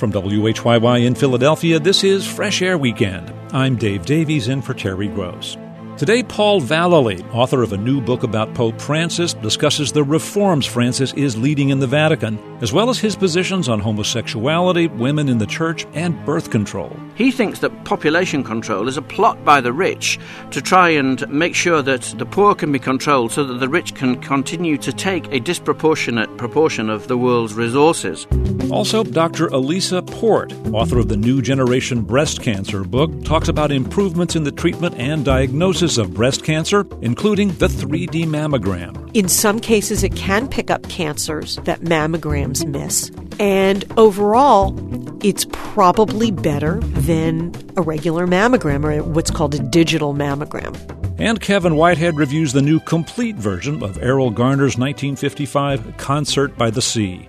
From WHYY in Philadelphia, this is Fresh Air Weekend. I'm Dave Davies in for Terry Gross. Today, Paul Vallely, author of a new book about Pope Francis, discusses the reforms Francis is leading in the Vatican, as well as his positions on homosexuality, women in the church, and birth control. He thinks that population control is a plot by the rich to try and make sure that the poor can be controlled so that the rich can continue to take a disproportionate proportion of the world's resources. Also, Dr. Elisa Port, author of the New Generation Breast Cancer book, talks about improvements in the treatment and diagnosis of breast cancer, including the 3D mammogram. In some cases, it can pick up cancers that mammograms miss. And overall, it's probably better than a regular mammogram, or what's called a digital mammogram. And Kevin Whitehead reviews the new complete version of Errol Garner's 1955 Concert by the Sea.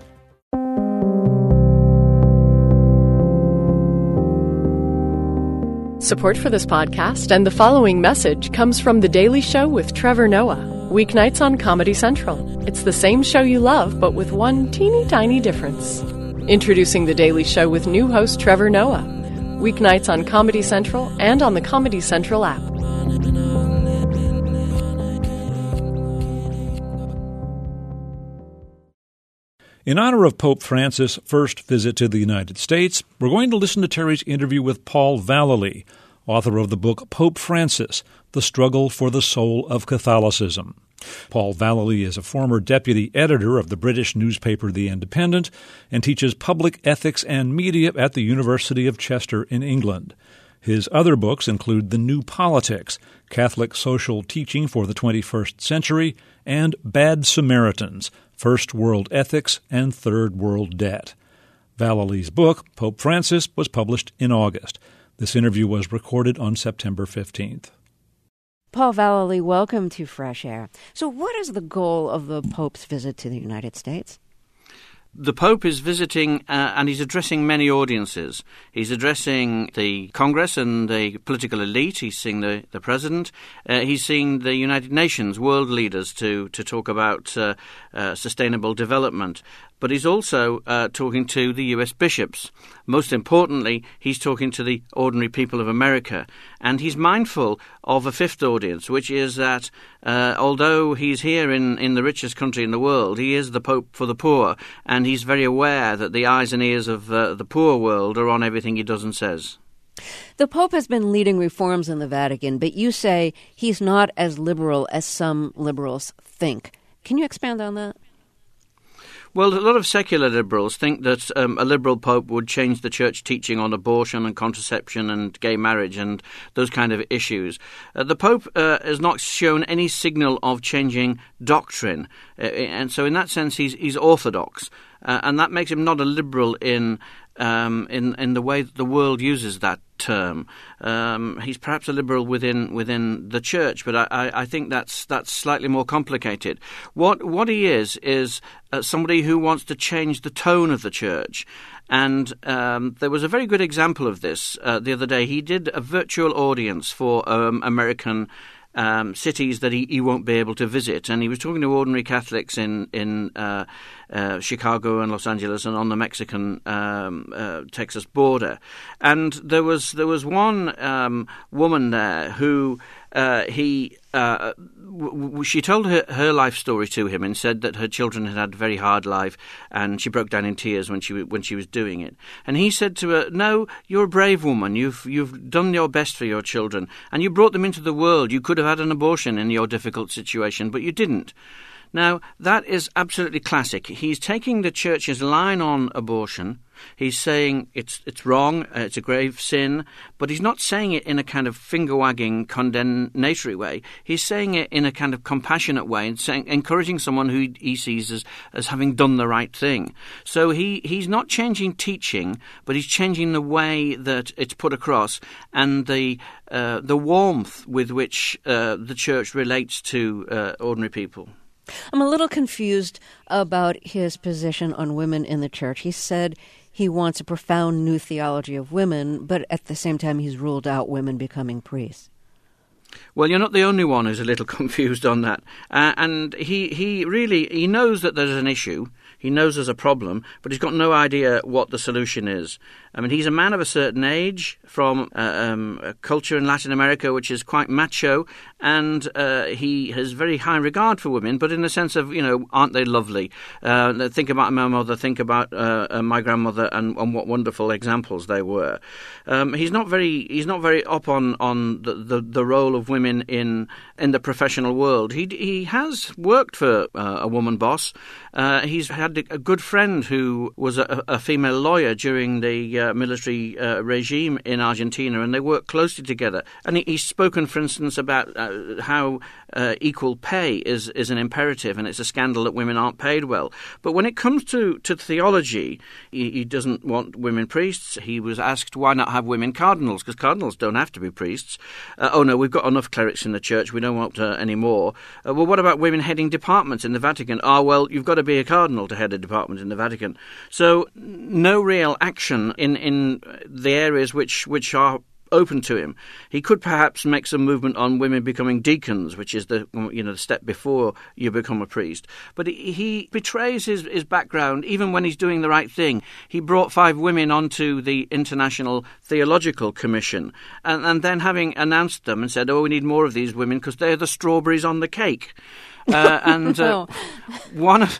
Support for this podcast and the following message comes from The Daily Show with Trevor Noah, weeknights on Comedy Central. It's the same show you love, but with one teeny tiny difference. Introducing The Daily Show with new host Trevor Noah, weeknights on Comedy Central and on the Comedy Central app. In honor of Pope Francis' first visit to the United States, we're going to listen to Terry's interview with Paul Vallely, author of the book Pope Francis, The Struggle for the Soul of Catholicism. Paul Vallely is a former deputy editor of the British newspaper The Independent and teaches public ethics and media at the University of Chester in England. His other books include The New Politics, Catholic Social Teaching for the 21st Century, and Bad Samaritans, First World Ethics and Third World Debt. Vallely's book, Pope Francis, was published in August. This interview was recorded on September 15th. Paul Vallely, welcome to Fresh Air. So what is the goal of the Pope's visit to the United States? The Pope is visiting and he's addressing many audiences. He's addressing the Congress and the political elite. He's seeing the President. He's seeing the United Nations, world leaders, to talk about sustainable development. But he's also talking to the U.S. bishops. Most importantly, he's talking to the ordinary people of America. And he's mindful of a fifth audience, which is that although he's here in the richest country in the world, he is the Pope for the poor. And he's very aware that the eyes and ears of the poor world are on everything he does and says. The Pope has been leading reforms in the Vatican, but you say he's not as liberal as some liberals think. Can you expand on that? Well, a lot of secular liberals think that a liberal pope would change the church teaching on abortion and contraception and gay marriage and those kind of issues. The Pope has not shown any signal of changing doctrine, and so in that sense he's orthodox, and that makes him not a liberal in the way that the world uses that term. He's perhaps a liberal within the church, but I think that's slightly more complicated. What he is somebody who wants to change the tone of the church. And there was a very good example of this the other day. He did a virtual audience for American cities that he won't be able to visit, and he was talking to ordinary Catholics in Chicago and Los Angeles and on the Mexican Texas border. And there was one woman there who she told her life story to him and said that her children had a very hard life, and she broke down in tears when she was doing it. And he said to her, "No, you're a brave woman. You've done your best for your children, and you brought them into the world. You could have had an abortion in your difficult situation, but you didn't." Now, that is absolutely classic. He's taking the church's line on abortion. He's saying it's wrong, it's a grave sin, but he's not saying it in a kind of finger-wagging, condemnatory way. He's saying it in a kind of compassionate way and encouraging someone who he sees as having done the right thing. So he's not changing teaching, but he's changing the way that it's put across and the warmth with which the church relates to ordinary people. I'm a little confused about his position on women in the church. He said he wants a profound new theology of women, but at the same time he's ruled out women becoming priests. Well, you're not the only one who's a little confused on that. And he knows that there's an issue. He knows there's a problem, but he's got no idea what the solution is. I mean, he's a man of a certain age from a culture in Latin America which is quite macho, and he has very high regard for women, but in the sense of, aren't they lovely? Think about my mother, think about my grandmother, and what wonderful examples they were. He's not very up on the role of women in the professional world. He has worked for a woman boss. He's had a good friend who was a female lawyer during the military regime in Argentina, and they worked closely together. And he's spoken, for instance, about how equal pay is an imperative, and it's a scandal that women aren't paid well. But when it comes to theology, he doesn't want women priests. He was asked, why not have women cardinals? Because cardinals don't have to be priests. Oh no, we've got enough clerics in the church, we don't want any more. Well, what about women heading departments in the Vatican? Well, you've got to be a cardinal to head a department in the Vatican. So no real action in the areas which are open to him. He could perhaps make some movement on women becoming deacons, which is the step before you become a priest. But he betrays his background even when he's doing the right thing. He brought 5 women onto the International Theological Commission, and then having announced them and said, we need more of these women because they're the strawberries on the cake. One of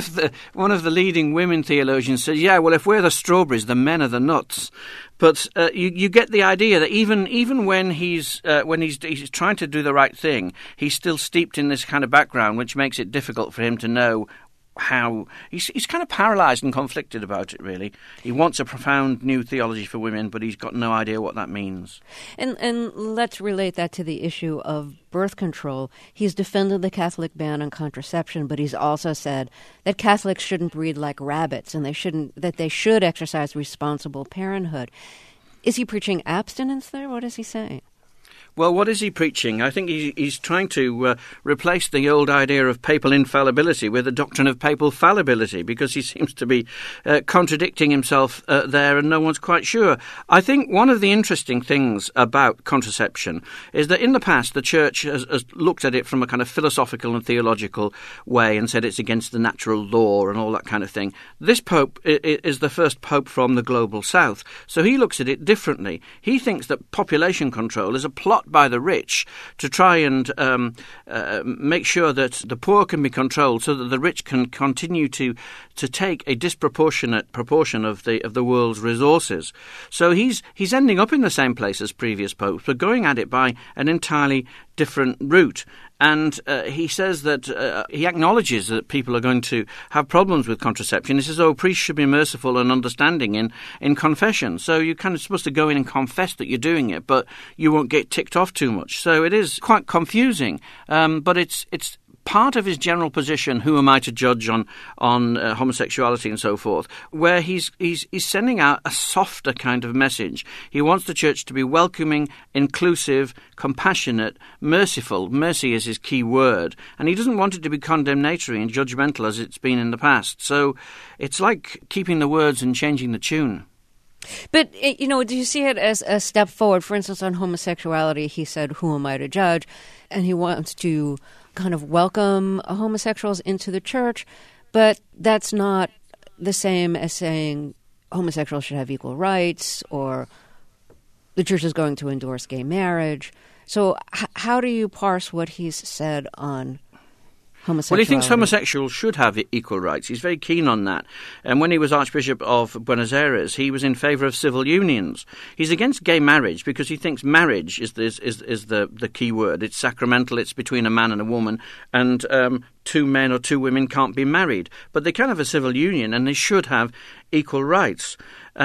the leading women theologians said, well, if we're the strawberries, the men are the nuts. But you get the idea that even when he's trying to do the right thing, he's still steeped in this kind of background, which makes it difficult for him to know how he's kind of paralysed and conflicted about it, really. He wants a profound new theology for women, but he's got no idea what that means. And let's relate that to the issue of birth control. He's defended the Catholic ban on contraception, but he's also said that Catholics shouldn't breed like rabbits and that they should exercise responsible parenthood. Is he preaching abstinence there? What is he saying? Well, what is he preaching? I think he's trying to replace the old idea of papal infallibility with the doctrine of papal fallibility, because he seems to be contradicting himself there, and no one's quite sure. I think one of the interesting things about contraception is that in the past the Church has looked at it from a kind of philosophical and theological way and said it's against the natural law and all that kind of thing. This Pope is the first Pope from the global South, so he looks at it differently. He thinks that population control is a plot by the rich to try and make sure that the poor can be controlled so that the rich can continue to take a disproportionate proportion of the world's resources. So he's ending up in the same place as previous popes, but going at it by an entirely different route. And he says that he acknowledges that people are going to have problems with contraception. He says, priests should be merciful and understanding in confession. So you're kind of supposed to go in and confess that you're doing it, but you won't get ticked off too much. So it is quite confusing, but it's part of his general position, who am I to judge on homosexuality and so forth, where he's sending out a softer kind of message. He wants the church to be welcoming, inclusive, compassionate, merciful. Mercy is his key word. And he doesn't want it to be condemnatory and judgmental as it's been in the past. So it's like keeping the words and changing the tune. But, do you see it as a step forward? For instance, on homosexuality, he said, who am I to judge? And he wants to kind of welcome homosexuals into the church, but that's not the same as saying homosexuals should have equal rights or the church is going to endorse gay marriage. So how do you parse what he's said on homosexuality? Well, he thinks homosexuals should have equal rights. He's very keen on that. And when he was Archbishop of Buenos Aires, he was in favour of civil unions. He's against gay marriage because he thinks marriage is the key word. It's sacramental. It's between a man and a woman. And 2 men or 2 women can't be married. But they can have a civil union and they should have equal rights.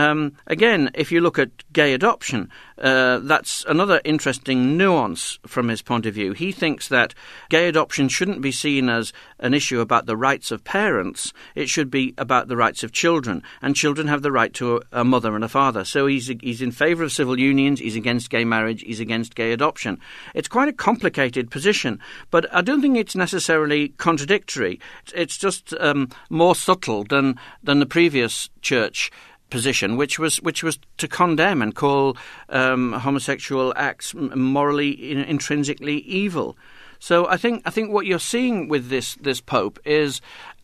Again, if you look at gay adoption, that's another interesting nuance from his point of view. He thinks that gay adoption shouldn't be seen as an issue about the rights of parents. It should be about the rights of children, and children have the right to a mother and a father. So he's in favour of civil unions, he's against gay marriage, he's against gay adoption. It's quite a complicated position, but I don't think it's necessarily contradictory. It's just more subtle than the previous church position, which was to condemn and call homosexual acts morally, intrinsically evil. So I think what you're seeing with this Pope is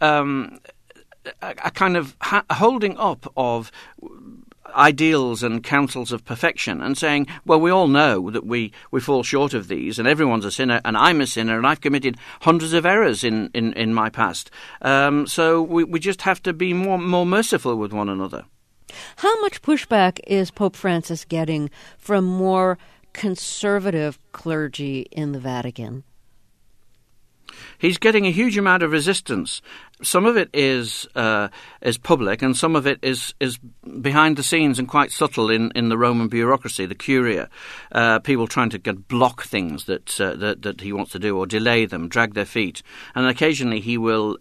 a kind of holding up of ideals and counsels of perfection and saying, well, we all know that we fall short of these, and everyone's a sinner, and I'm a sinner, and I've committed hundreds of errors in my past. So we just have to be more merciful with one another. How much pushback is Pope Francis getting from more conservative clergy in the Vatican? He's getting a huge amount of resistance. Some of it is public, and some of it is behind the scenes and quite subtle in the Roman bureaucracy, the Curia. People trying to block things that he wants to do, or delay them, drag their feet. And occasionally he will,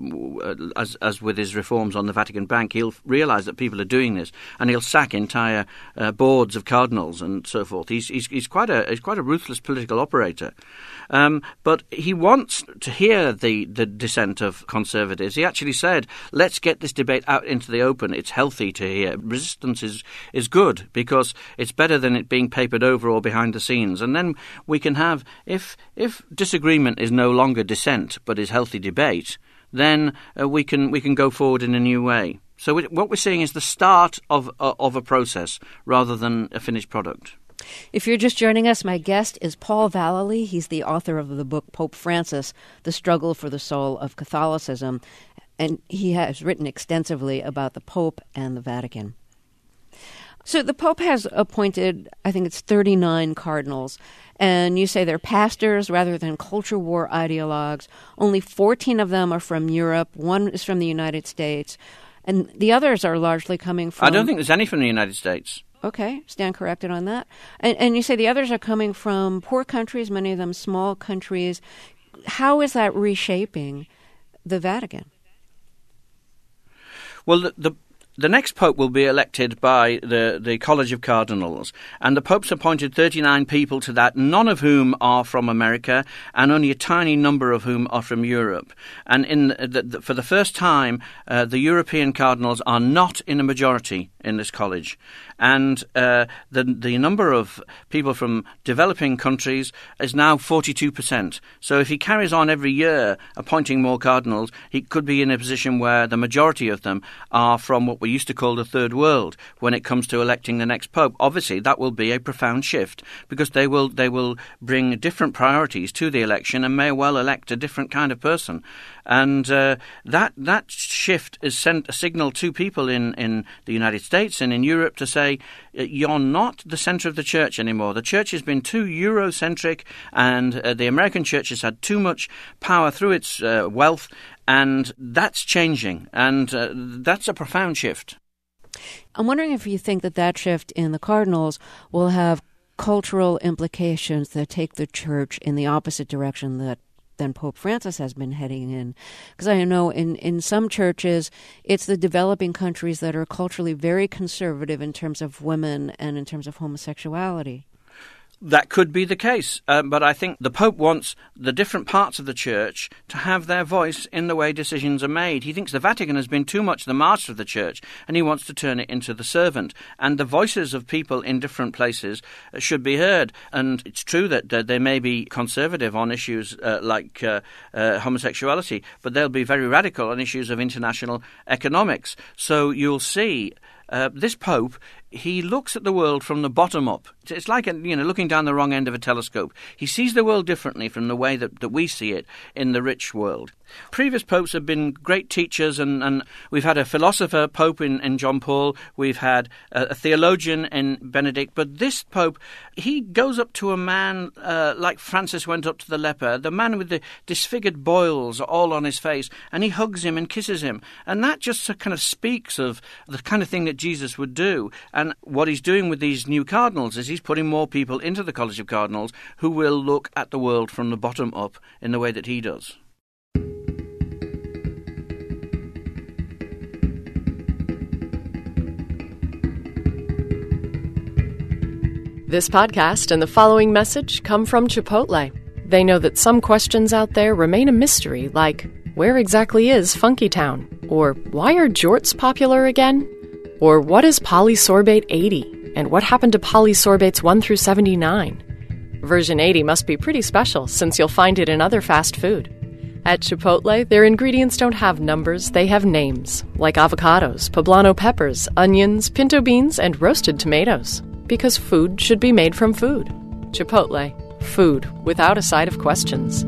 as with his reforms on the Vatican Bank, he'll realise that people are doing this, and he'll sack entire boards of cardinals and so forth. He's quite a ruthless political operator. But he wants to hear the dissent of conservatives. He actually said, let's get this debate out into the open. It's healthy to hear. Resistance is good, because it's better than it being papered over or behind the scenes. And then we can have, if disagreement is no longer dissent but is healthy debate, then we can go forward in a new way. So what we're seeing is the start of a process rather than a finished product. If you're just joining us, my guest is Paul Vallely. He's the author of the book Pope Francis, The Struggle for the Soul of Catholicism, and he has written extensively about the Pope and the Vatican. So the Pope has appointed, I think it's 39 cardinals, and you say they're pastors rather than culture war ideologues. Only 14 of them are from Europe, 1 is from the United States, and the others are largely coming from... I don't think there's any from the United States. Okay, stand corrected on that. And you say the others are coming from poor countries, many of them small countries. How is that reshaping the Vatican? Well, the next Pope will be elected by the College of Cardinals, and the Pope's appointed 39 people to that, none of whom are from America, and only a tiny number of whom are from Europe. And for the first time, the European cardinals are not in a majority in this college. And the number of people from developing countries is now 42%. So if he carries on every year appointing more cardinals, he could be in a position where the majority of them are from what we used to call the third world when it comes to electing the next pope. Obviously, that will be a profound shift, because they will bring different priorities to the election and may well elect a different kind of person. And that shift has sent a signal to people in the United States and in Europe to say, you're not the centre of the church anymore. The church has been too Eurocentric, and the American church has had too much power through its wealth, and that's changing, and that's a profound shift. I'm wondering if you think that shift in the cardinals will have cultural implications that take the church in the opposite direction than Pope Francis has been heading in. Because I know in some churches, it's the developing countries that are culturally very conservative in terms of women and in terms of homosexuality. That could be the case, but I think the Pope wants the different parts of the Church to have their voice in the way decisions are made. He thinks the Vatican has been too much the master of the Church, and he wants to turn it into the servant. And the voices of people in different places should be heard. And it's true that they may be conservative on issues like homosexuality, but they'll be very radical on issues of international economics. So you'll see this Pope, he looks at the world from the bottom up. It's like looking down the wrong end of a telescope. He sees the world differently from the way that we see it in the rich world. Previous popes have been great teachers, and we've had a philosopher pope in John Paul. We've had a theologian in Benedict. But this pope, he goes up to a man like Francis went up to the leper, the man with the disfigured boils all on his face, and he hugs him and kisses him. And that just kind of speaks of the kind of thing that Jesus would do. And what he's doing with these new cardinals is he's putting more people into the College of Cardinals who will look at the world from the bottom up in the way that he does. This podcast and the following message come from Chipotle. They know that some questions out there remain a mystery, like, where exactly is Funky Town? Or why are jorts popular again? Or what is polysorbate 80? And what happened to polysorbates 1 through 79? Version 80 must be pretty special since you'll find it in other fast food. At Chipotle, their ingredients don't have numbers, they have names, like avocados, poblano peppers, onions, pinto beans, and roasted tomatoes. Because food should be made from food. Chipotle, food without a side of questions.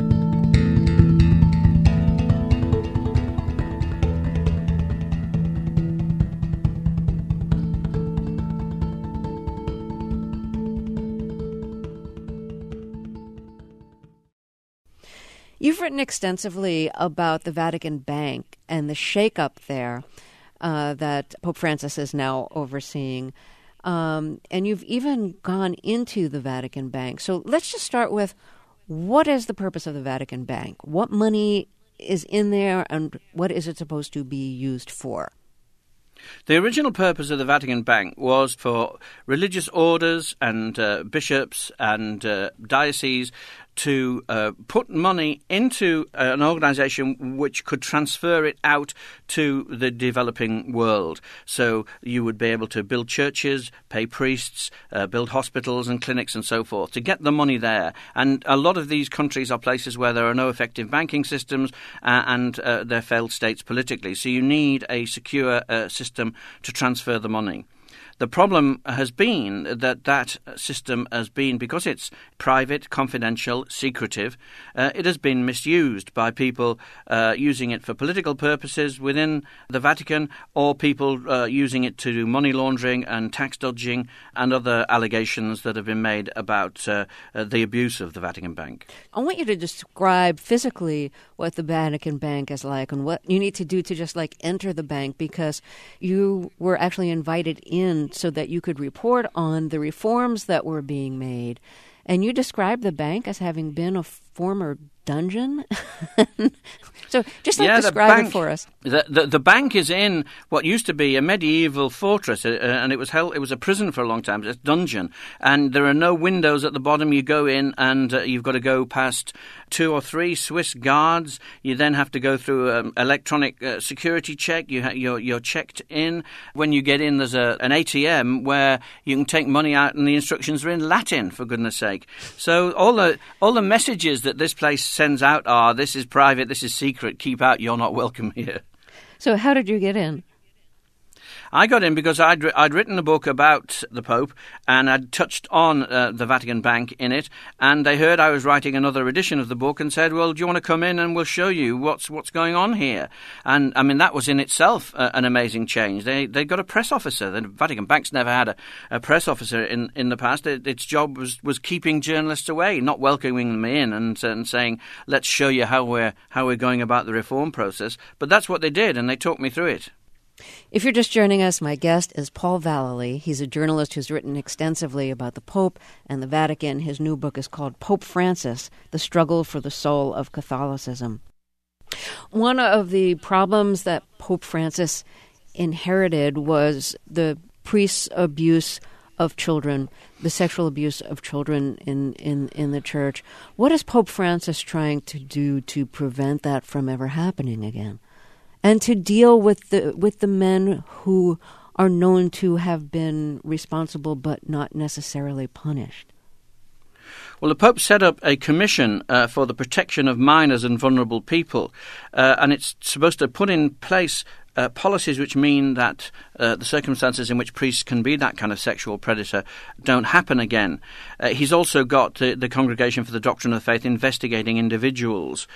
You've written extensively about the Vatican Bank and the shakeup there that Pope Francis is now overseeing. And you've even gone into the Vatican Bank. So let's just start with, what is the purpose of the Vatican Bank? What money is in there, and what is it supposed to be used for? The original purpose of the Vatican Bank was for religious orders and bishops and dioceses to put money into an organization which could transfer it out to the developing world. So you would be able to build churches, pay priests, build hospitals and clinics and so forth, to get the money there. And a lot of these countries are places where there are no effective banking systems and they're failed states politically. So you need a secure system to transfer the money. The problem has been that system has been, because it's private, confidential, secretive, it has been misused by people using it for political purposes within the Vatican, or people using it to do money laundering and tax dodging and other allegations that have been made about the abuse of the Vatican Bank. I want you to describe physically what the Vatican Bank is like and what you need to do to just enter the bank, because you were actually invited in so that you could report on the reforms that were being made. And you described the bank as having been a former dungeon. So just describe it for us. The bank is in what used to be a medieval fortress, and it was a prison for a long time, a dungeon. And there are no windows at the bottom. You go in and you've got to go past 2 or 3 Swiss guards. You then have to go through electronic security check. You're checked in. When you get in, there's an ATM where you can take money out, and the instructions are in Latin, for goodness sake. So all the messages that this place sends out are, this is private, this is secret, keep out, you're not welcome here. So how did you get in? I got in because I'd written a book about the Pope, and I'd touched on the Vatican Bank in it, and they heard I was writing another edition of the book and said, well, do you want to come in and we'll show you what's going on here? And, I mean, that was in itself an amazing change. They got a press officer. The Vatican Bank's never had a press officer in the past. Its job was keeping journalists away, not welcoming them in and saying, let's show you how we're going about the reform process. But that's what they did, and they talked me through it. If you're just joining us, my guest is Paul Vallely. He's a journalist who's written extensively about the Pope and the Vatican. His new book is called Pope Francis, The Struggle for the Soul of Catholicism. One of the problems that Pope Francis inherited was the priests' abuse of children, the sexual abuse of children in the church. What is Pope Francis trying to do to prevent that from ever happening again? And to deal with the men who are known to have been responsible but not necessarily punished? Well, the Pope set up a commission for the protection of minors and vulnerable people, and it's supposed to put in place policies which mean that the circumstances in which priests can be that kind of sexual predator don't happen again. He's also got the Congregation for the Doctrine of the Faith investigating individuals.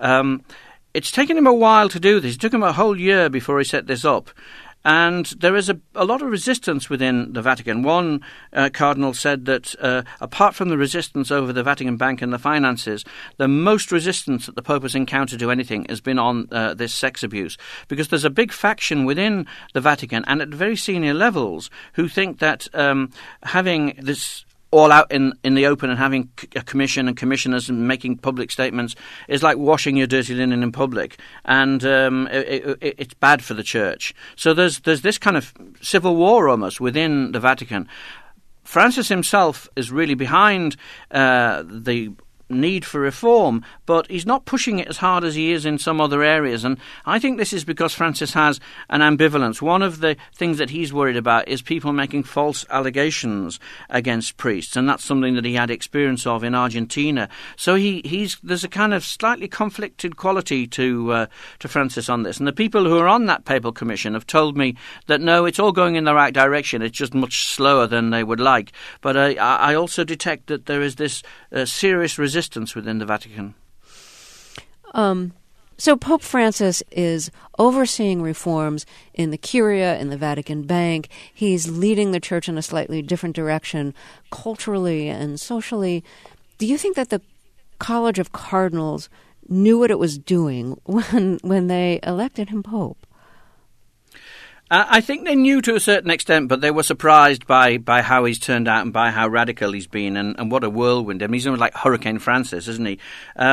It's taken him a while to do this. It took him a whole year before he set this up. And there is a lot of resistance within the Vatican. One cardinal said that apart from the resistance over the Vatican Bank and the finances, the most resistance that the Pope has encountered to anything has been on this sex abuse. Because there's a big faction within the Vatican and at very senior levels who think that having this all out in the open and having a commission and commissioners and making public statements is like washing your dirty linen in public, and it's bad for the church. So there's this kind of civil war almost within the Vatican. Francis himself is really behind the need for reform, but he's not pushing it as hard as he is in some other areas. And I think this is because Francis has an ambivalence. One of the things that he's worried about is people making false allegations against priests, and that's something that he had experience of in Argentina. So there's a kind of slightly conflicted quality to Francis on this. And the people who are on that papal commission have told me that no, it's all going in the right direction. It's just much slower than they would like. But I also detect that there is this serious resistance within the Vatican. So Pope Francis is overseeing reforms in the Curia, in the Vatican Bank. He's leading the Church in a slightly different direction culturally and socially. Do you think that the College of Cardinals knew what it was doing when they elected him Pope? I think they knew to a certain extent, but they were surprised by how he's turned out and by how radical he's been, and what a whirlwind. I mean, he's almost like Hurricane Francis, isn't he?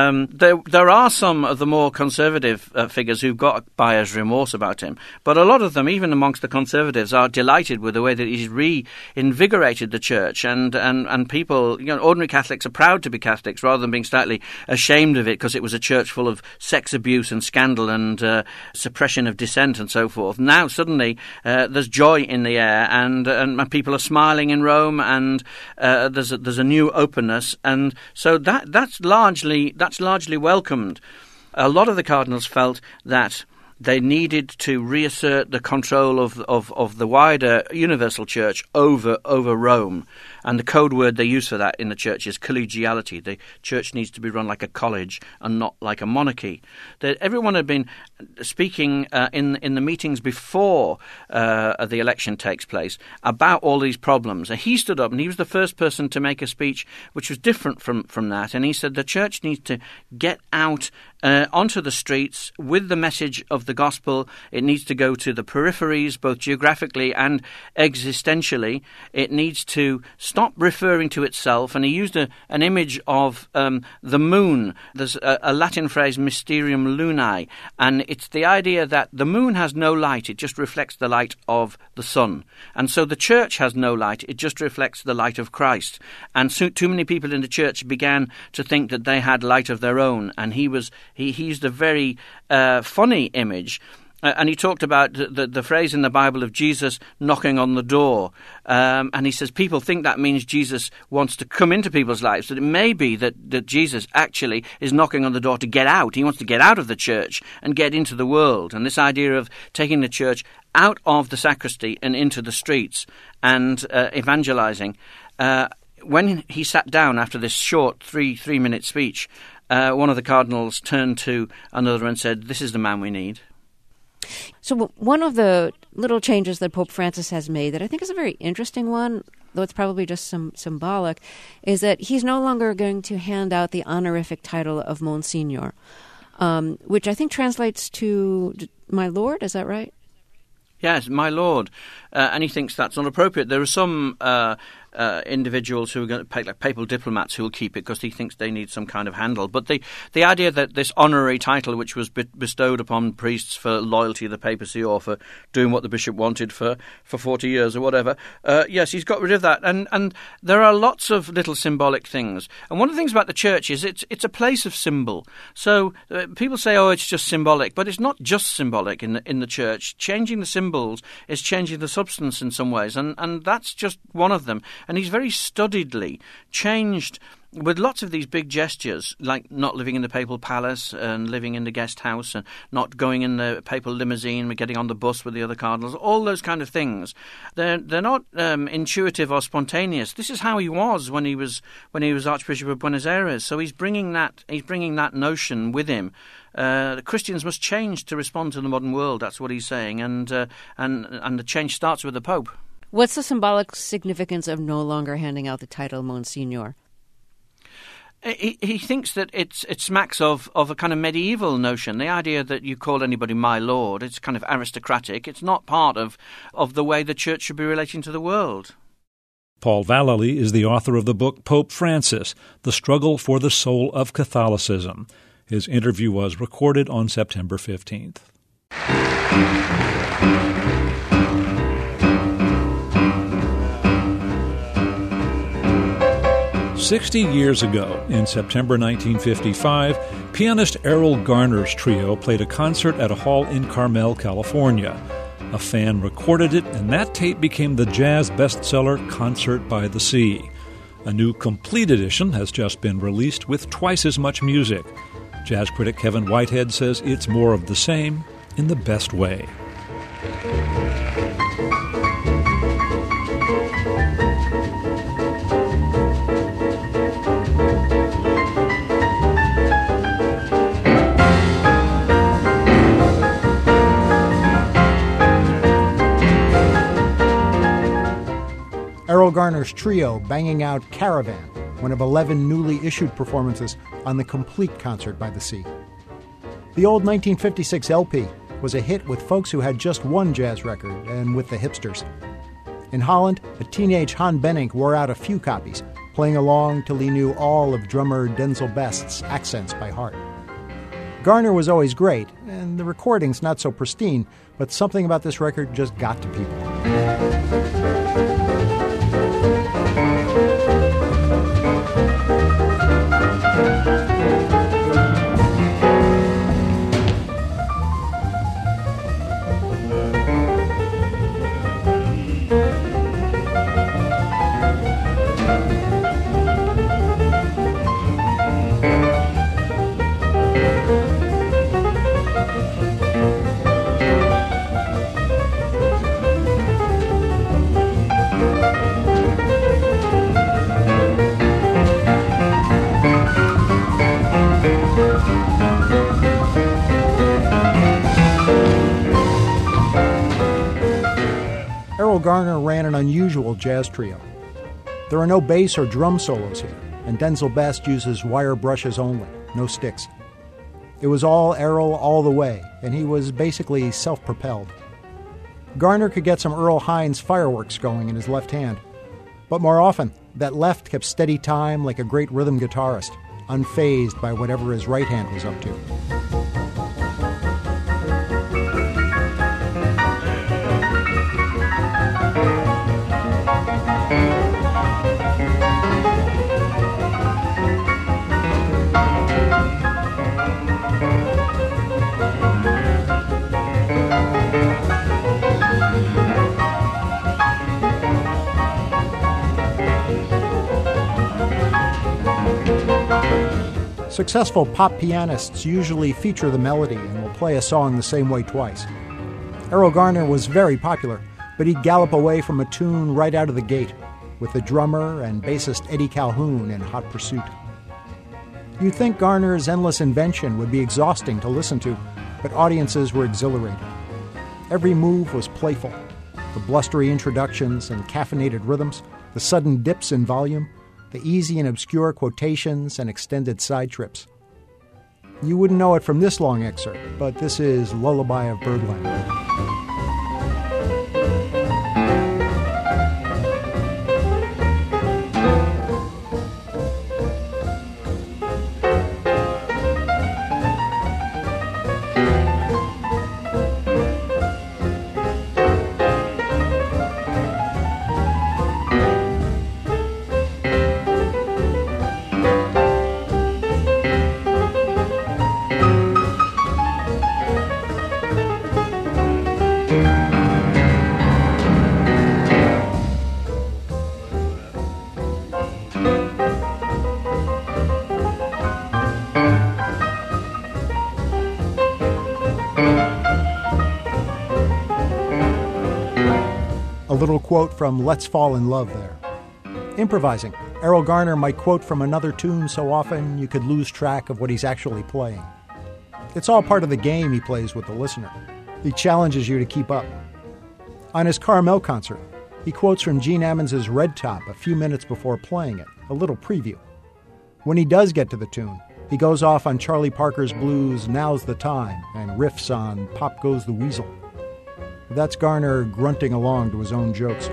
There are some of the more conservative figures who've got buyer's remorse about him, but a lot of them, even amongst the conservatives, are delighted with the way that he's reinvigorated the church, and people, ordinary Catholics are proud to be Catholics rather than being slightly ashamed of it because it was a church full of sex abuse and scandal and suppression of dissent and so forth. Now, suddenly, there's joy in the air, and people are smiling in Rome, and there's a new openness, and so that's largely welcomed. A lot of the cardinals felt that they needed to reassert the control of the wider universal church over Rome. And the code word they use for that in the church is collegiality. The church needs to be run like a college and not like a monarchy. Everyone had been speaking in the meetings before the election takes place about all these problems. And he stood up and he was the first person to make a speech which was different from that. And he said the church needs to get out onto the streets with the message of the gospel. It needs to go to the peripheries, both geographically and existentially. It needs to stop referring to itself. And he used an image of the moon. There's a Latin phrase, mysterium lunae, and it's the idea that the moon has no light. It just reflects the light of the sun. And so the church has no light. It just reflects the light of Christ. And so too many people in the church began to think that they had light of their own. And he used a very funny image. And he talked about the phrase in the Bible of Jesus knocking on the door. And he says people think that means Jesus wants to come into people's lives. That it may be that Jesus actually is knocking on the door to get out. He wants to get out of the church and get into the world. And this idea of taking the church out of the sacristy and into the streets and evangelizing. When he sat down after this short three-minute speech, one of the cardinals turned to another and said, "This is the man we need." So one of the little changes that Pope Francis has made that I think is a very interesting one, though it's probably just symbolic, is that he's no longer going to hand out the honorific title of Monsignor, which I think translates to my Lord. Is that right? Yes, my Lord. And he thinks that's not appropriate. There are some individuals who are going to pay, like papal diplomats, who will keep it because he thinks they need some kind of handle. But the idea that this honorary title, which was bestowed upon priests for loyalty to the papacy or for doing what the bishop wanted for 40 years or whatever, yes, he's got rid of that. And there are lots of little symbolic things. And one of the things about the church is it's a place of symbol. So people say, oh, it's just symbolic. But it's not just symbolic in the church. Changing the symbols is changing the substance in some ways. And that's just one of them. And he's very studiedly changed with lots of these big gestures, like not living in the papal palace and living in the guest house and not going in the papal limousine, getting on the bus with the other cardinals, all those kind of things. They're not intuitive or spontaneous. This is how he was when he was Archbishop of Buenos Aires. So he's bringing that notion with him. The Christians must change to respond to the modern world. That's what he's saying, and the change starts with the Pope. What's the symbolic significance of no longer handing out the title Monsignor? He thinks that it smacks of a kind of medieval notion. The idea that you call anybody my lord, it's kind of aristocratic. It's not part of the way the church should be relating to the world. Paul Vallely is the author of the book Pope Francis, The Struggle for the Soul of Catholicism. His interview was recorded on September 15th. 60 years ago, in September 1955, pianist Errol Garner's trio played a concert at a hall in Carmel, California. A fan recorded it, and that tape became the jazz bestseller Concert by the Sea. A new complete edition has just been released with twice as much music. Jazz critic Kevin Whitehead says it's more of the same in the best way. Errol Garner's trio banging out Caravan, one of 11 newly issued performances on the complete Concert by the Sea. The old 1956 LP was a hit with folks who had just one jazz record and with the hipsters. In Holland, a teenage Han Benink wore out a few copies, playing along till he knew all of drummer Denzel Best's accents by heart. Garner was always great, and the recording's not so pristine, but something about this record just got to people. Errol Garner ran an unusual jazz trio. There are no bass or drum solos here, and Denzel Best uses wire brushes only, no sticks. It was all Errol all the way, and he was basically self-propelled. Garner could get some Earl Hines fireworks going in his left hand, but more often, that left kept steady time like a great rhythm guitarist, unfazed by whatever his right hand was up to. Successful pop pianists usually feature the melody and will play a song the same way twice. Errol Garner was very popular, but he'd gallop away from a tune right out of the gate, with the drummer and bassist Eddie Calhoun in hot pursuit. You'd think Garner's endless invention would be exhausting to listen to, but audiences were exhilarated. Every move was playful. The blustery introductions and caffeinated rhythms, the sudden dips in volume, the easy and obscure quotations and extended side trips. You wouldn't know it from this long excerpt, but this is Lullaby of Birdland. A little quote from Let's Fall in Love there. Improvising, Errol Garner might quote from another tune so often you could lose track of what he's actually playing. It's all part of the game he plays with the listener. He challenges you to keep up. On his Carmel concert, he quotes from Gene Ammons' Red Top a few minutes before playing it, a little preview. When he does get to the tune, he goes off on Charlie Parker's blues Now's the Time and riffs on Pop Goes the Weasel. That's Garner grunting along to his own jokes.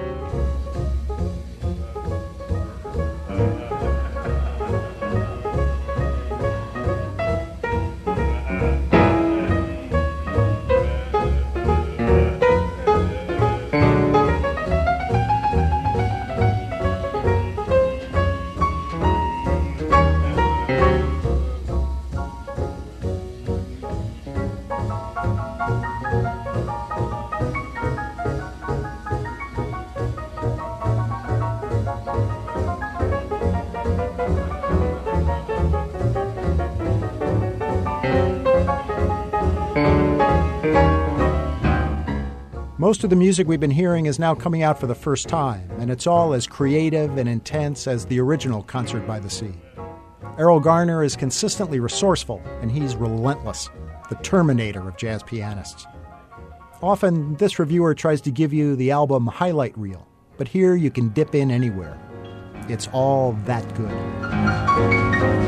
Most of the music we've been hearing is now coming out for the first time, and it's all as creative and intense as the original Concert by the Sea. Errol Garner is consistently resourceful, and he's relentless, the Terminator of jazz pianists. Often, this reviewer tries to give you the album highlight reel, but here you can dip in anywhere. It's all that good.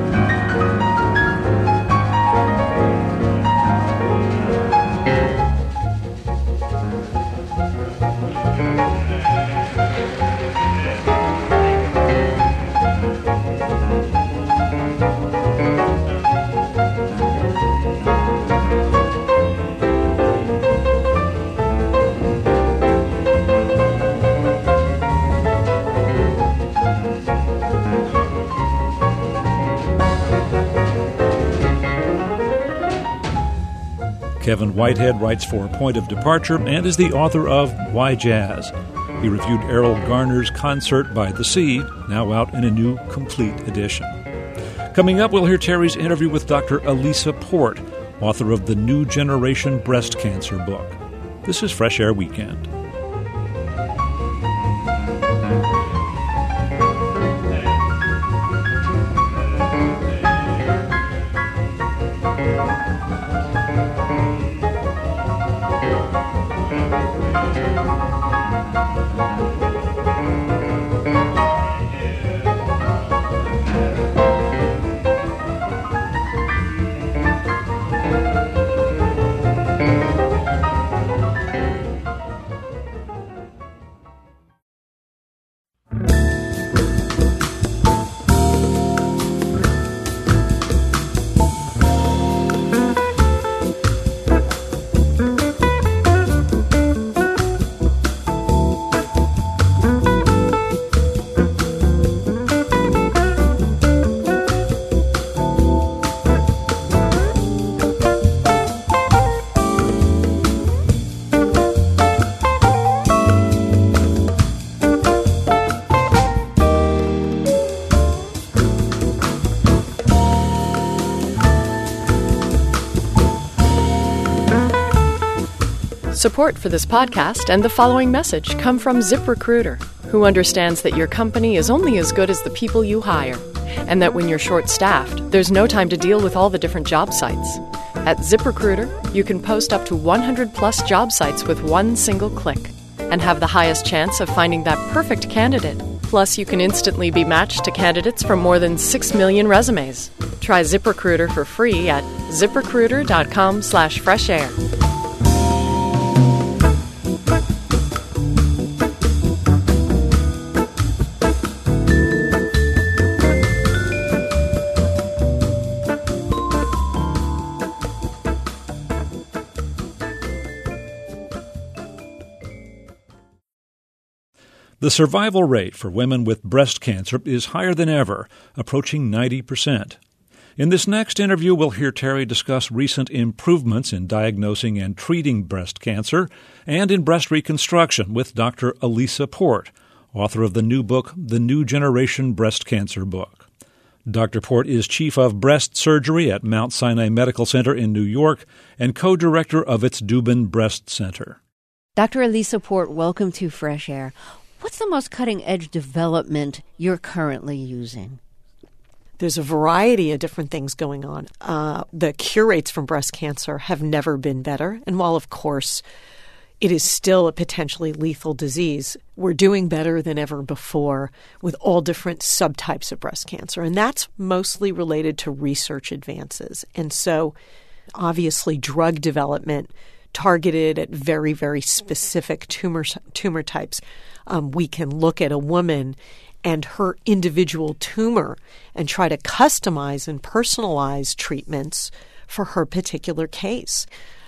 Kevin Whitehead writes for Point of Departure and is the author of Why Jazz? He reviewed Errol Garner's Concert by the Sea, now out in a new complete edition. Coming up, we'll hear Terry's interview with Dr. Elisa Port, author of the New Generation Breast Cancer book. This is Fresh Air Weekend. Support for this podcast and the following message come from ZipRecruiter, who understands that your company is only as good as the people you hire, and that when you're short-staffed, there's no time to deal with all the different job sites. At ZipRecruiter, you can post up to 100-plus job sites with one single click and have the highest chance of finding that perfect candidate. Plus, you can instantly be matched to candidates from more than 6 million resumes. Try ZipRecruiter for free at ziprecruiter.com/freshair. The survival rate for women with breast cancer is higher than ever, approaching 90%. In this next interview, we'll hear Terry discuss recent improvements in diagnosing and treating breast cancer and in breast reconstruction with Dr. Elisa Port, author of the new book, The New Generation Breast Cancer book. Dr. Port is chief of breast surgery at Mount Sinai Medical Center in New York and co-director of its Dubin Breast Center. Dr. Elisa Port, welcome to Fresh Air. What's the most cutting-edge development you're currently using? There's a variety of different things going on. The cure rates from breast cancer have never been better. And while, of course, it is still a potentially lethal disease, we're doing better than ever before with all different subtypes of breast cancer. And that's mostly related to research advances. And so, obviously, drug development targeted at very, very specific tumor types. We can look at a woman and her individual tumor and try to customize and personalize treatments for her particular case.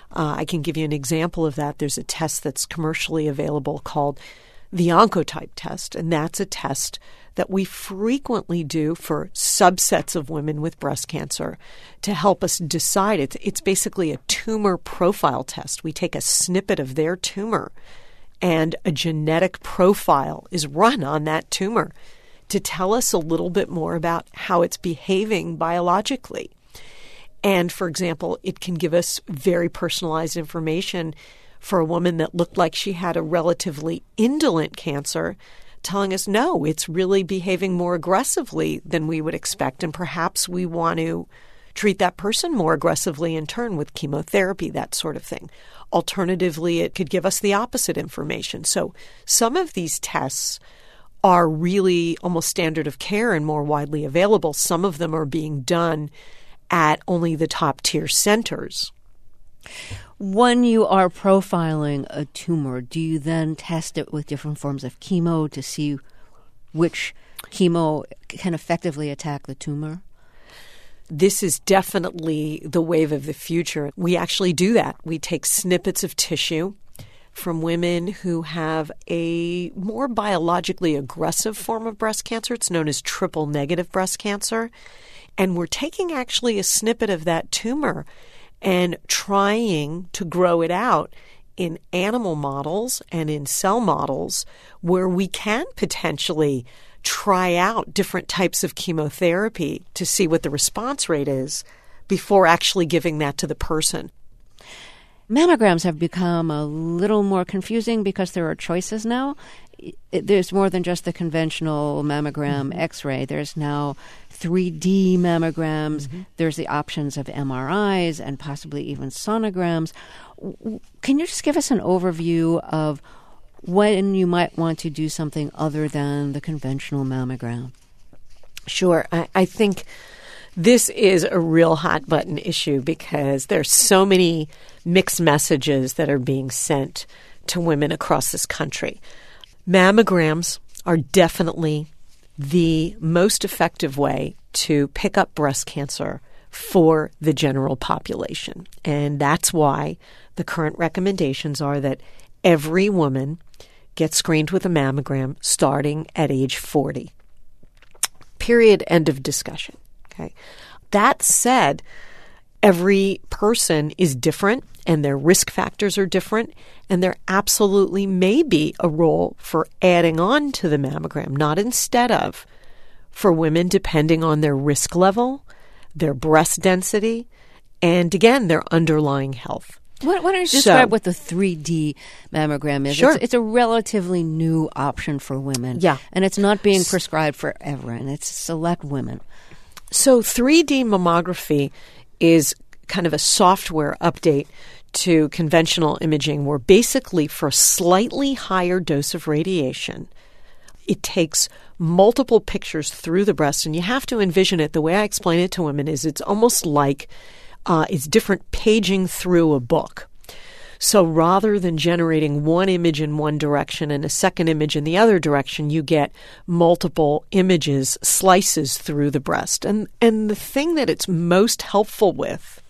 I can give you an example of that. There's a test that's commercially available called the Oncotype test, and that's a test that we frequently do for subsets of women with breast cancer to help us decide. It's basically a tumor profile test. We take a snippet of their tumor, and a genetic profile is run on that tumor to tell us a little bit more about how it's behaving biologically. And, for example, it can give us very personalized information for a woman that looked like she had a relatively indolent cancer, telling us, no, it's really behaving more aggressively than we would expect, and perhaps we want to treat that person more aggressively in turn with chemotherapy, that sort of thing. Alternatively, it could give us the opposite information. So some of these tests are really almost standard of care and more widely available. Some of them are being done at only the top tier centers. When you are profiling a tumor, do you then test it with different forms of chemo to see which chemo can effectively attack the tumor? This is definitely the wave of the future. We actually do that. We take snippets of tissue from women who have a more biologically aggressive form of breast cancer. It's known as triple-negative breast cancer. And we're taking actually a snippet of that tumor and trying to grow it out in animal models and in cell models where we can potentially try out different types of chemotherapy to see what the response rate is before actually giving that to the person. Mammograms have become a little more confusing because there are choices now. There's more than just the conventional mammogram X-ray. There's now 3D mammograms. There's the options of MRIs and possibly even sonograms. Can you just give us an overview of when you might want to do something other than the conventional mammogram? Sure. I think this is a real hot button issue because there's so many mixed messages that are being sent to women across this country. Mammograms are definitely the most effective way to pick up breast cancer for the general population. And that's why the current recommendations are that every woman gets screened with a mammogram starting at age 40. Period. End of discussion. Okay. That said, every person is different and their risk factors are different, and there absolutely may be a role for adding on to the mammogram, not instead of, for women depending on their risk level, their breast density, and again, their underlying health. Why don't you describe what the 3D mammogram is? Sure. It's a relatively new option for women. Yeah. And it's not being prescribed for everyone. It's select women. So 3D mammography is kind of a software update to conventional imaging where basically for a slightly higher dose of radiation, it takes multiple pictures through the breast. And you have to envision it. The way I explain it to women is it's almost like it's different paging through a book. So rather than generating one image in one direction and a second image in the other direction, you get multiple images, slices through the breast. And the thing that it's most helpful with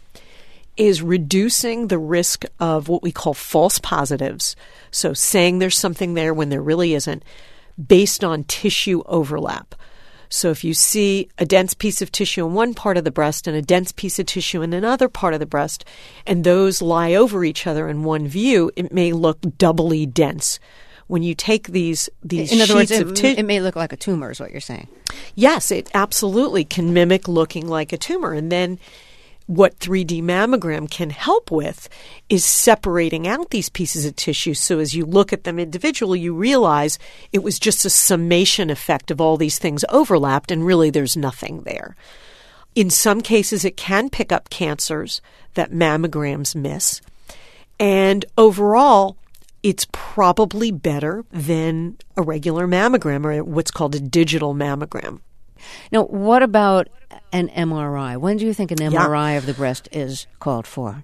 is reducing the risk of what we call false positives. So saying there's something there when there really isn't, based on tissue overlap. So if you see a dense piece of tissue in one part of the breast and a dense piece of tissue in another part of the breast, and those lie over each other in one view, it may look doubly dense. When you take these in other words, sheets of tissue, it may look like a tumor is what you're saying. Yes, it absolutely can mimic looking like a tumor. And then what 3D mammogram can help with is separating out these pieces of tissue. So as you look at them individually, you realize it was just a summation effect of all these things overlapped, and really there's nothing there. In some cases, it can pick up cancers that mammograms miss. And overall, it's probably better than a regular mammogram or what's called a digital mammogram. Now, what about an MRI? When do you think an MRI of the breast is called for?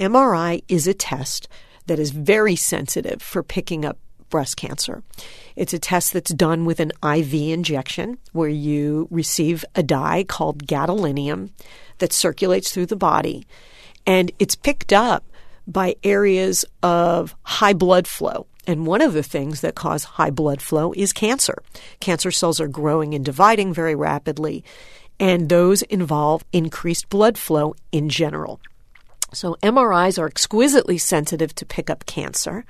MRI is a test that is very sensitive for picking up breast cancer. It's a test that's done with an IV injection where you receive a dye called gadolinium that circulates through the body, and it's picked up by areas of high blood flow. And one of the things that cause high blood flow is cancer. Cancer cells are growing and dividing very rapidly, and those involve increased blood flow in general. So MRIs are exquisitely sensitive to pick up cancer.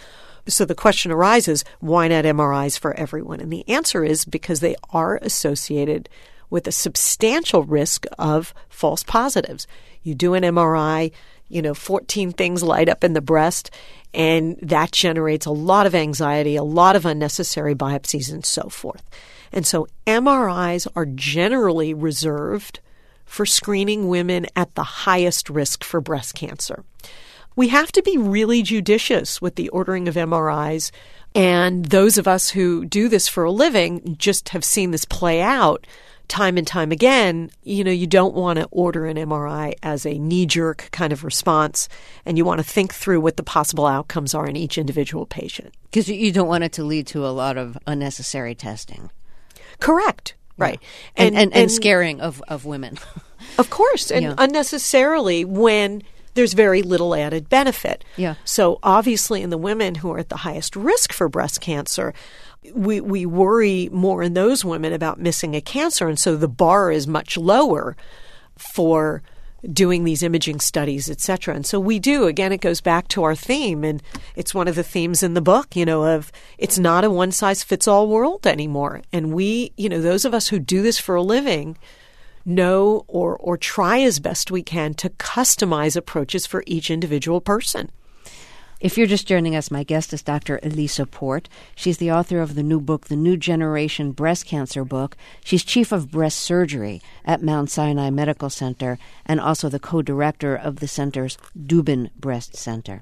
So the question arises, why not MRIs for everyone? And the answer is because they are associated with a substantial risk of false positives. You do an MRI, 14 things light up in the breast, and that generates a lot of anxiety, a lot of unnecessary biopsies, and so forth. And so MRIs are generally reserved for screening women at the highest risk for breast cancer. We have to be really judicious with the ordering of MRIs, and those of us who do this for a living just have seen this play out time and time again. You don't want to order an MRI as a knee-jerk kind of response, and you want to think through what the possible outcomes are in each individual patient. Because you don't want it to lead to a lot of unnecessary testing. Correct. Right. Yeah. And scaring of women. Of course. And unnecessarily when there's very little added benefit. Yeah. So obviously in the women who are at the highest risk for breast cancer, we worry more in those women about missing a cancer. And so the bar is much lower for doing these imaging studies, et cetera. And so we do. Again, it goes back to our theme, and it's one of the themes in the book, of it's not a one-size-fits-all world anymore. And we, those of us who do this for a living know or try as best we can to customize approaches for each individual person. If you're just joining us, my guest is Dr. Elisa Port. She's the author of the new book, The New Generation Breast Cancer Book. She's chief of breast surgery at Mount Sinai Medical Center and also the co-director of the center's Dubin Breast Center.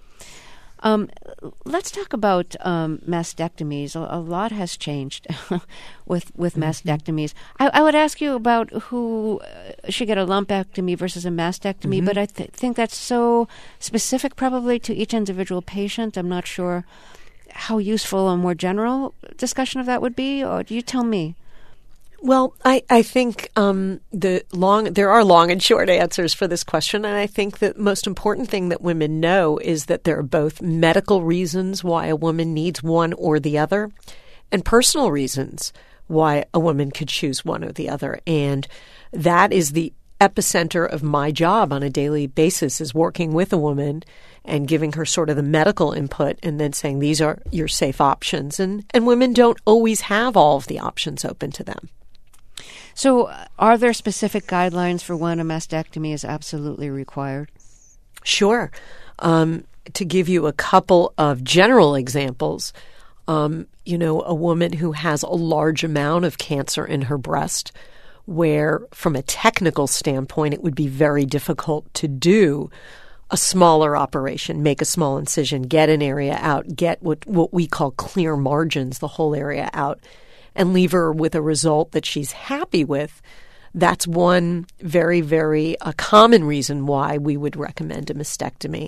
Let's talk about mastectomies. A lot has changed with mastectomies. I would ask you about who should get a lumpectomy versus a mastectomy, but I think that's so specific probably to each individual patient. I'm not sure how useful a more general discussion of that would be, or do you tell me? Well, I think there are long and short answers for this question, and I think the most important thing that women know is that there are both medical reasons why a woman needs one or the other, and personal reasons why a woman could choose one or the other. And that is the epicenter of my job on a daily basis, is working with a woman and giving her sort of the medical input and then saying these are your safe options. And women don't always have all of the options open to them. So are there specific guidelines for when a mastectomy is absolutely required? Sure. To give you a couple of general examples, a woman who has a large amount of cancer in her breast, where from a technical standpoint it would be very difficult to do a smaller operation, make a small incision, get an area out, get what we call clear margins, the whole area out, and leave her with a result that she's happy with. That's one very, very common reason why we would recommend a mastectomy.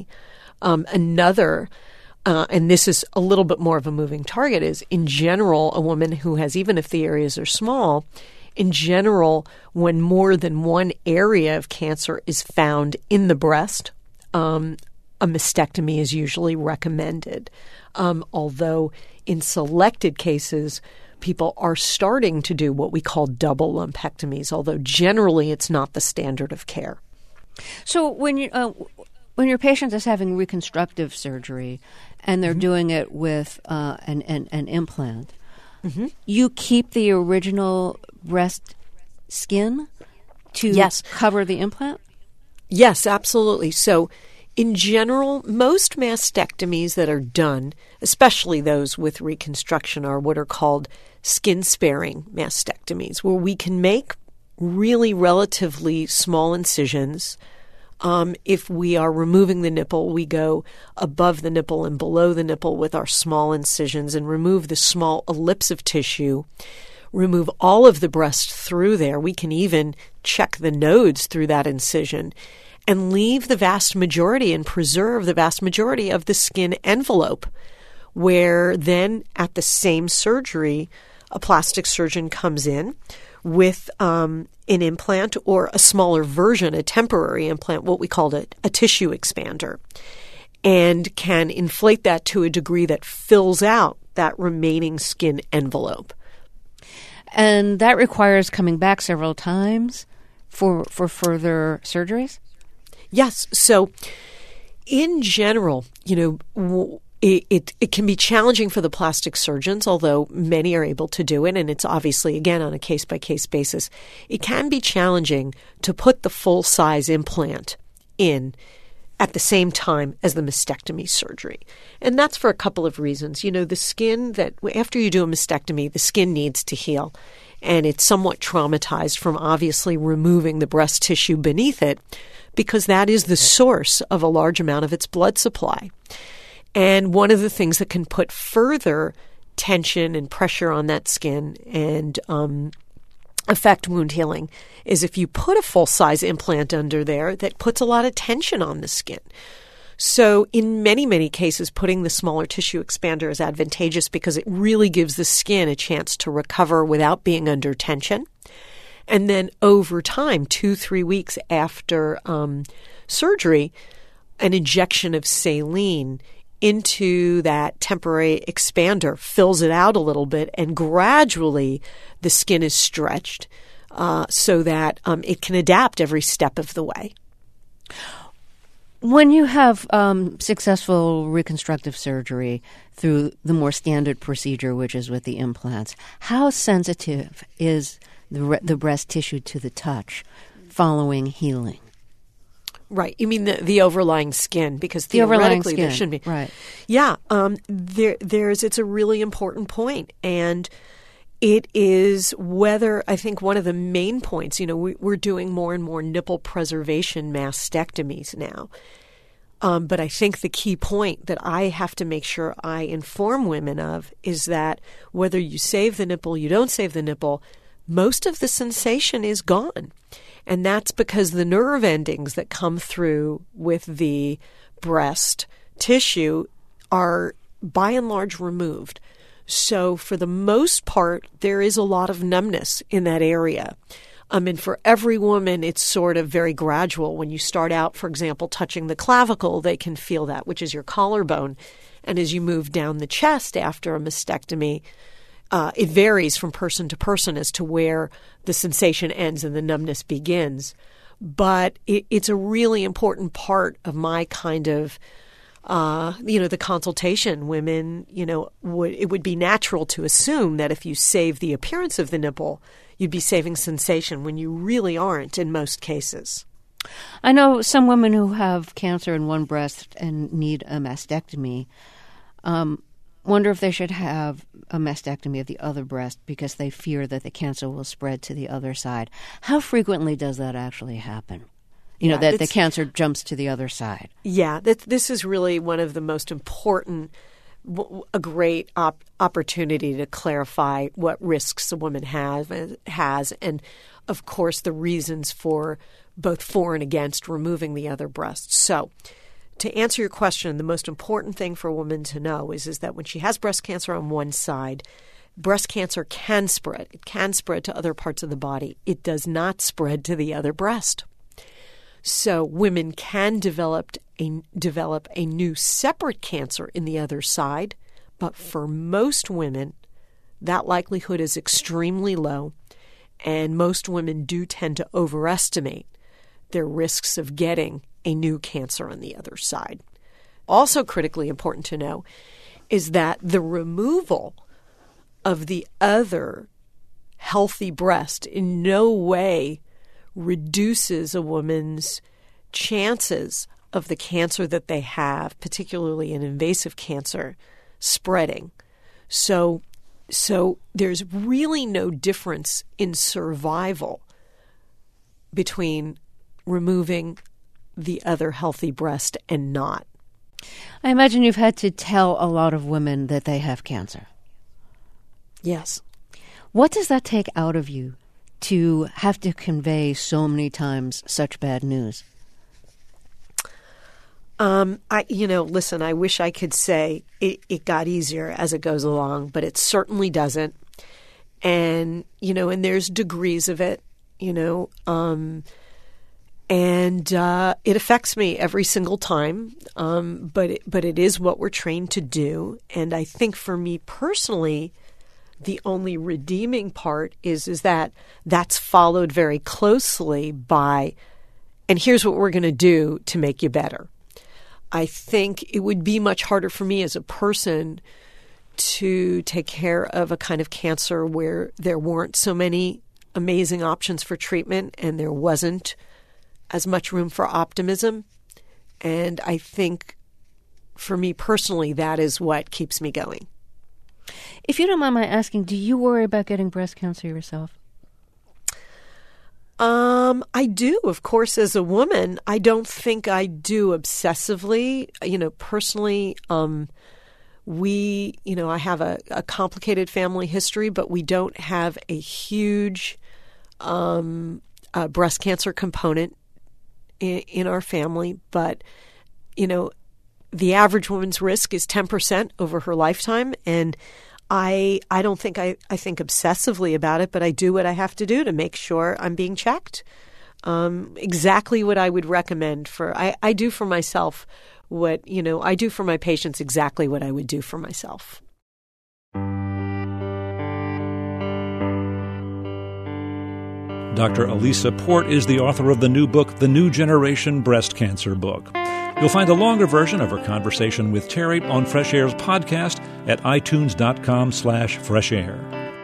Another, and this is a little bit more of a moving target, is in general, a woman who has, even if the areas are small, in general, when more than one area of cancer is found in the breast, a mastectomy is usually recommended. Although in selected cases, people are starting to do what we call double lumpectomies, although generally it's not the standard of care. So when your patient is having reconstructive surgery and they're doing it with an implant, you keep the original breast skin to cover the implant? Yes, absolutely. So in general, most mastectomies that are done, especially those with reconstruction, are what are called skin-sparing mastectomies, where we can make really relatively small incisions. If we are removing the nipple, we go above the nipple and below the nipple with our small incisions and remove the small ellipse of tissue, remove all of the breast through there. We can even check the nodes through that incision and leave the vast majority and preserve the vast majority of the skin envelope, where then at the same surgery, a plastic surgeon comes in with an implant or a smaller version, a temporary implant, what we call a tissue expander, and can inflate that to a degree that fills out that remaining skin envelope. And that requires coming back several times for further surgeries? Yes. So in general, it can be challenging for the plastic surgeons, although many are able to do it, and it's obviously, again, on a case-by-case basis. It can be challenging to put the full-size implant in at the same time as the mastectomy surgery. And that's for a couple of reasons. The skin that after you do a mastectomy, the skin needs to heal. And it's somewhat traumatized from obviously removing the breast tissue beneath it, because that is the source of a large amount of its blood supply. And one of the things that can put further tension and pressure on that skin and affect wound healing is if you put a full-size implant under there that puts a lot of tension on the skin. So in many, many cases, putting the smaller tissue expander is advantageous because it really gives the skin a chance to recover without being under tension. And then over time, 2-3 weeks after surgery, an injection of saline into that temporary expander fills it out a little bit, and gradually the skin is stretched so that it can adapt every step of the way. When you have successful reconstructive surgery through the more standard procedure, which is with the implants, how sensitive is the breast tissue to the touch following healing? Right. You mean the overlying skin? Because theoretically there should be. Right. Yeah. It's a really important point. And it is whether, I think one of the main points, we're doing more and more nipple preservation mastectomies now. But I think the key point that I have to make sure I inform women of is that whether you save the nipple, you don't save the nipple, most of the sensation is gone. And that's because the nerve endings that come through with the breast tissue are by and large removed. So for the most part, there is a lot of numbness in that area. And for every woman, it's sort of very gradual. When you start out, for example, touching the clavicle, they can feel that, which is your collarbone. And as you move down the chest after a mastectomy, it varies from person to person as to where the sensation ends and the numbness begins. But it's a really important part of my kind of, the consultation. Women, it would be natural to assume that if you save the appearance of the nipple, you'd be saving sensation when you really aren't in most cases. I know some women who have cancer in one breast and need a mastectomy wonder if they should have a mastectomy of the other breast because they fear that the cancer will spread to the other side. How frequently does that actually happen? That the cancer jumps to the other side. Yeah, this is really one of the most important, a great opportunity to clarify what risks a woman has, and of course the reasons for both for and against removing the other breast. So to answer your question, the most important thing for a woman to know is that when she has breast cancer on one side, breast cancer can spread. It can spread to other parts of the body. It does not spread to the other breast. So women can develop a new separate cancer in the other side, but for most women, that likelihood is extremely low, and most women do tend to overestimate their risks of getting a new cancer on the other side. Also critically important to know is that the removal of the other healthy breast in no way reduces a woman's chances of the cancer that they have, particularly an invasive cancer, spreading. So there's really no difference in survival between removing the other healthy breast and not. I imagine you've had to tell a lot of women that they have cancer. Yes. What does that take out of you to have to convey so many times such bad news? Listen, I wish I could say it got easier as it goes along, but it certainly doesn't. And, and there's degrees of it, and it affects me every single time. But it is what we're trained to do. And I think for me personally, the only redeeming part is that that's followed very closely by, and here's what we're going to do to make you better. I think it would be much harder for me as a person to take care of a kind of cancer where there weren't so many amazing options for treatment and there wasn't as much room for optimism And I think, for me personally, that is what keeps me going. If you don't mind my asking, do you worry about getting breast cancer yourself? I do, of course, as a woman. I don't think I do obsessively. Personally, I have a complicated family history, but we don't have a huge breast cancer component in our family. But, the average woman's risk is 10% over her lifetime, and I don't think I think obsessively about it, but I do what I have to do to make sure I'm being checked. Exactly what I would recommend I do for myself I do for my patients exactly what I would do for myself. Dr. Elisa Port is the author of the new book, The New Generation Breast Cancer Book. You'll find a longer version of her conversation with Terry on Fresh Air's podcast at itunes.com/freshair.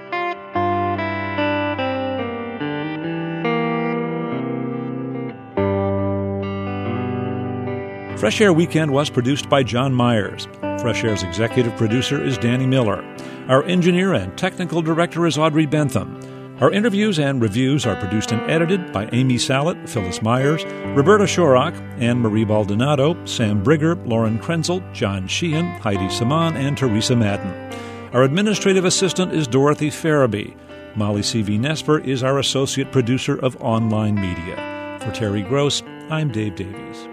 Fresh Air Weekend was produced by John Myers. Fresh Air's executive producer is Danny Miller. Our engineer and technical director is Audrey Bentham. Our interviews and reviews are produced and edited by Amy Sallet, Phyllis Myers, Roberta Shorrock, Anne-Marie Baldonado, Sam Brigger, Lauren Krenzel, John Sheehan, Heidi Saman, and Teresa Madden. Our administrative assistant is Dorothy Farabee. Molly C.V. Nesper is our associate producer of online media. For Terry Gross, I'm Dave Davies.